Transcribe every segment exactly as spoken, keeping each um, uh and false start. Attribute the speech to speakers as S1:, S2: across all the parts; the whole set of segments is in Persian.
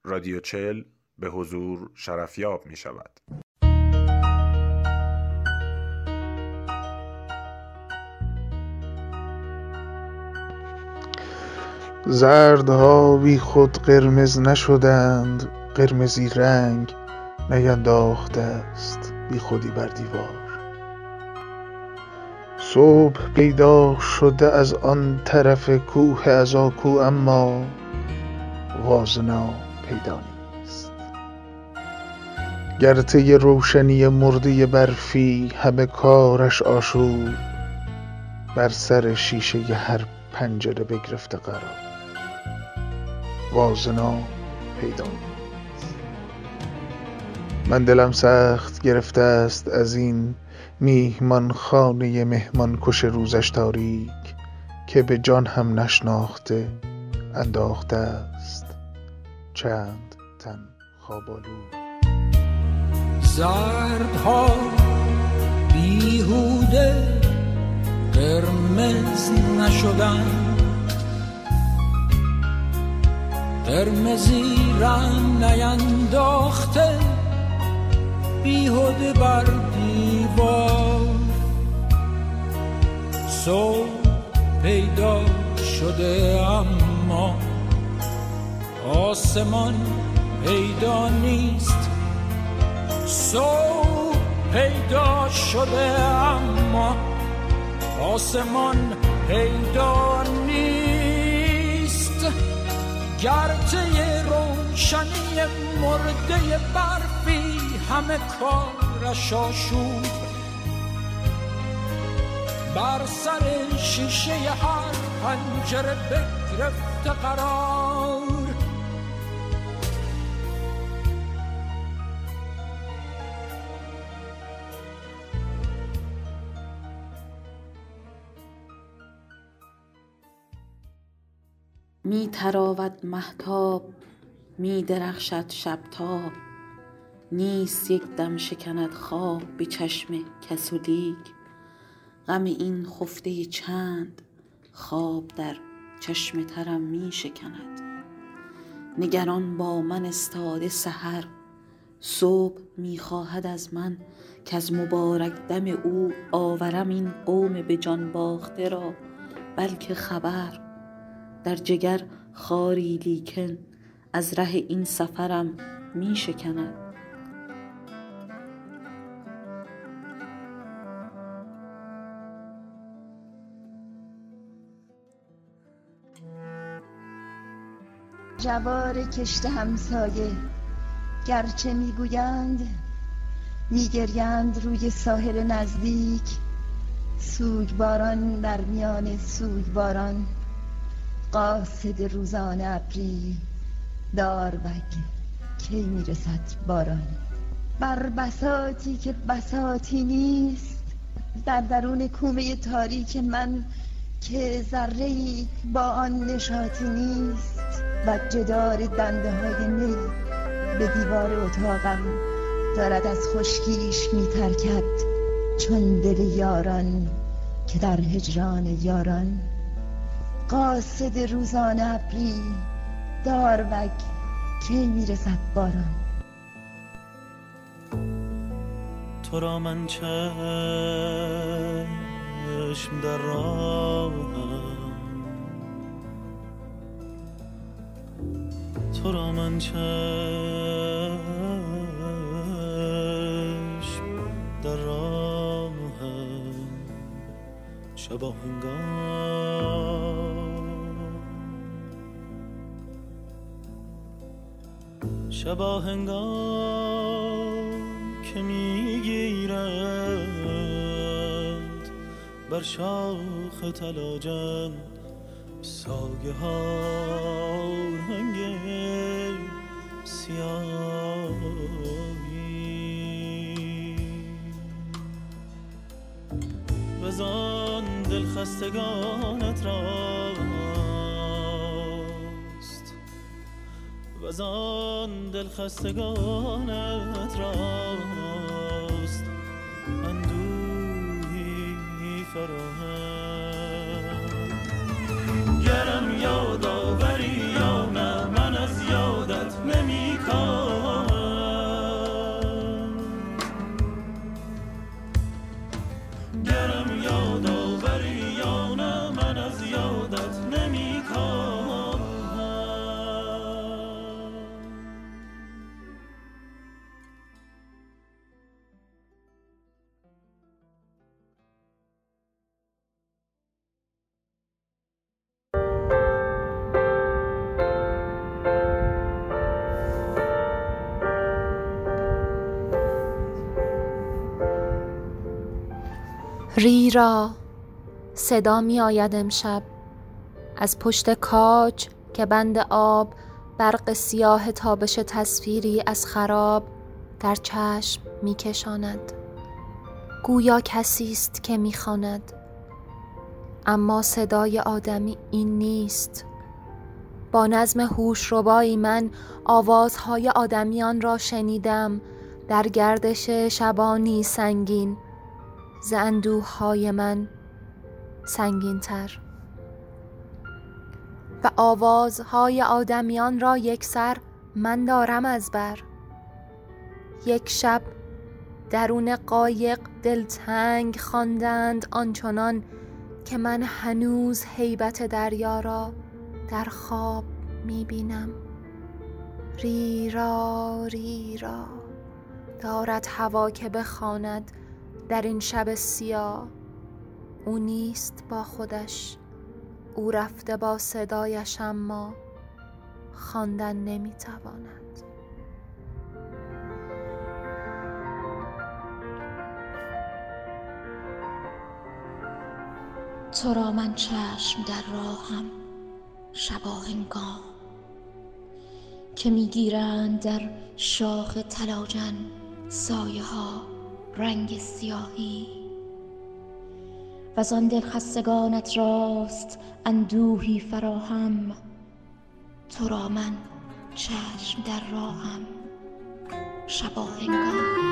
S1: رادیو چهل به حضور شرفیاب می شود.
S2: زردها بی خود قرمز نشدند، قرمزی رنگ نینداخته است بی خودی بر دیوار. صبح پیدا شده از آن طرف کوه عزاکو، اما وازنا پیدا نیست. گرته روشنی مرده برفی، همه کارش آشوب بر سر شیشه هر پنجره بگرفته قرار. وازنا پیدا نیست. من دلم سخت گرفته است از این میهمان خانه مهمان کش روزش تاریک، که به جان هم نشناخته انداخته است چند تن خواب آلود.
S3: زردها بیهوده قرمز نشدن، قرمزی رنگ نینداخته بیهوده بر دیوار. صبح پیدا شده اما آسمان پیدا نیست. صبح پیدا شده اما آسمان پیدا نیست. گرچه روشنی مرده برفی، همه کارش آشوب بر سر شیشه هر پنجره بگرفته قرار.
S4: می تراود مهتاب، می درخشد شبتاب، نیست یک دم شکند خواب به چشم کس و دیگ. غم این خفته چند خواب در چشم ترم می شکند. نگران با من استاده سحر، صبح می خواهد از من که از مبارک دم او آورم این قوم به جان باخته را بلکه خبر. در جگر خاری لیکن از ره این سفرم می شکند.
S5: جوار کشت همسایه گرچه میگویند میگریند روی ساحل نزدیک، سوگواران در میان سوگواران، قاصد روزانه ابری داروگ کی میرسد باران. بر بساطی که بساطی نیست، در درون کومه تاریک من که ذره‌ای با آن نشاطی نیست، و جدار دنده های می به دیوار اتاقم دارد از خشکیش میترکد، چون دل یاران که در هجران یاران. قاصد روزانه ابری داروگ کی میرسد باران.
S6: تو را من چشم در راهم، تو را من چشم در راهم. شبا هنگام، شبا هنگام که میگیرند بر شاخ تلاجن ساگه ها رنگ سیاهی. وزان دل خستگانت راست، وزان دل خستگانت راست، اندوهی فراهم. گرم یاد آوری یا نه، من از یادت نمی
S7: ری را صدا می آید امشب از پشت کاج که بند آب برق سیاه تابش تصویری از خراب در چشم می کشاند. گویا کسی است که می خواند، اما صدای آدمی این نیست. با نظم هوشربایی من آوازهای آدمیان را شنیدم در گردش شبانی سنگین، ز اندوه‌های من سنگین تر. و آوازهای آدمیان را یک سر من دارم از بر. یک شب درون قایق دلتنگ خواندند آنچنان که من هنوز هیبت دریا را در خواب میبینم. ری را ری را دارد هوا که بخواند در این شب سیاه. او نیست با خودش، او رفته با صدایش، اما خواندن نمیتواند.
S5: تو را من چشم در راهم شباهنگام، که میگیرند در شاخ تلاجن سایه ها رنگ سیاهی، و زان دل خستگانت راست اندوهی فراهم. تو را من چشم در راهم شباهنگام.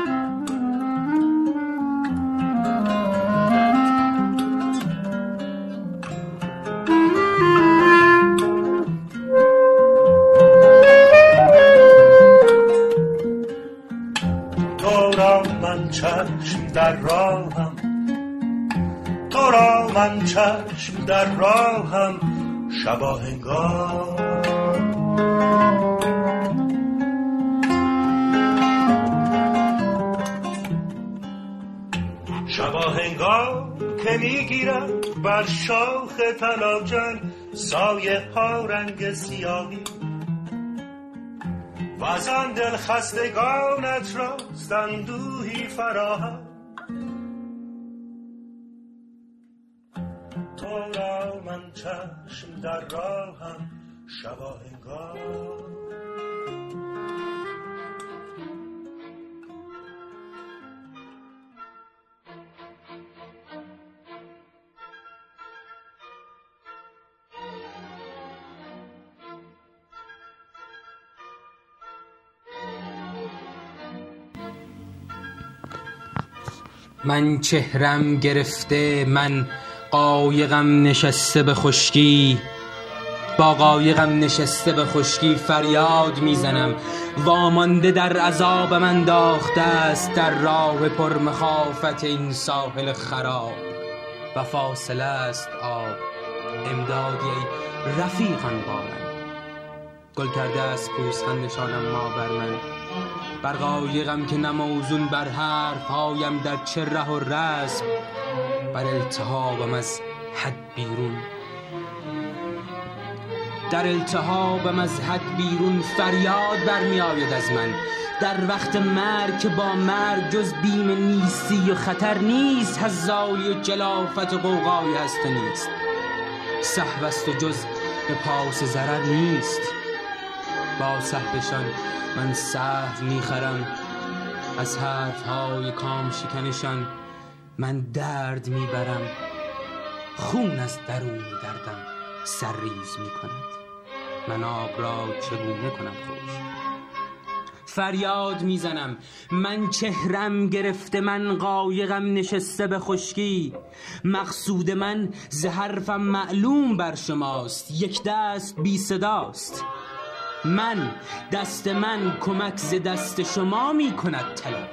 S6: چشم در راهم، تو را من چشم در راهم شباهنگام. شباهنگام که میگیرد بر شاخ تلاجن سایه ها رنگ سیاهی، و از آن دل خستگانت راست اندوهی فراهم. تو را من چشم در راهم شباهنگام.
S8: من چهرم گرفته، من قایقم نشسته به خشکی، با قایقم نشسته به خشکی فریاد میزنم. وامانده در عذاب من انداخته است در راه پر مخافت این ساحل خراب. و فاصله است آب امدادی ای رفیقان با من. گل کرده است پوزخندشان اما بر من، بر قایقم که نموزون بر حرفهایم در چه ره و رسم، بر التهابم از حد بیرون، در التهابم از حد بیرون فریاد برمی آید از من. در وقت مرگ که با مرگ جز بیم نیستی و خطر نیست، هزالی و جلافت و غوغای هست و نیست، سهو است و جز به پاس ضرر نیست. با سهوشان من سهو میخرم، از حرفهای کام شکنشان من درد میبرم. خون از درون دردم سرریز میکند، من آب را چگونه کنم خوش؟ فریاد میزنم، من چهرم گرفته، من قایقم نشسته به خشکی. مقصود من ز حرفم معلوم بر شماست، یک دست بی صداست. من دست من کمک ز دست شما می کند طلب.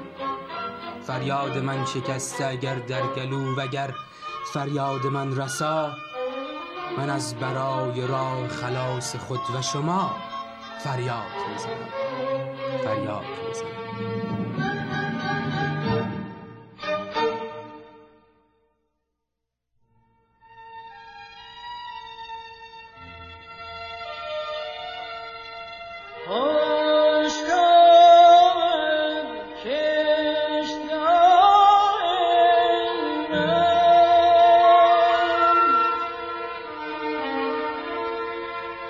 S8: فریاد من شکسته اگر در گلو، وگر فریاد من رسا، من از برای راه خلاص خود و شما فریاد میزنم، فریاد میزنم.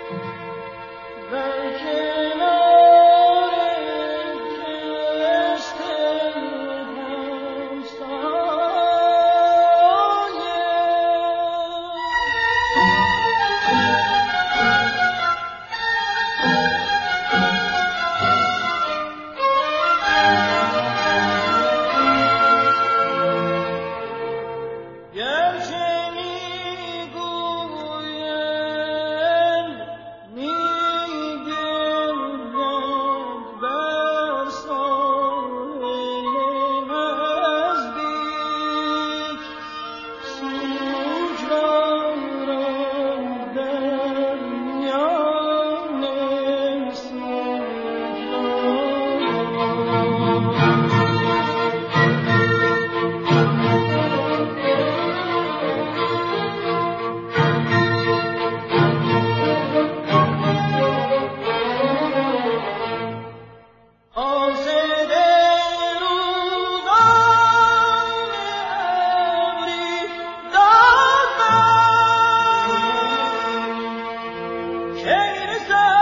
S9: Hey,